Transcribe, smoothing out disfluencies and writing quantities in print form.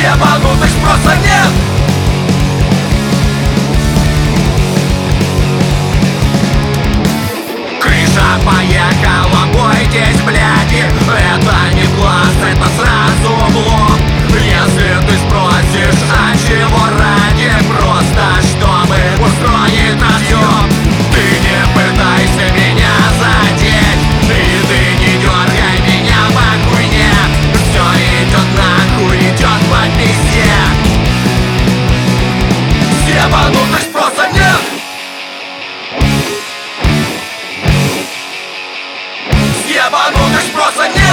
Ебанутых спроса нет. Крыша поехала, бойтесь, бляди. Это не класс, это сразу блок. Если ты спросишь, а чего ради, просто чтобы устроить разъем. Ты не пытайся меня задеть, и ты не дергай меня по хуйне. Все идет нахуй, идет по пизде. Ебанутых спроса нет. Ебанутых спроса нет.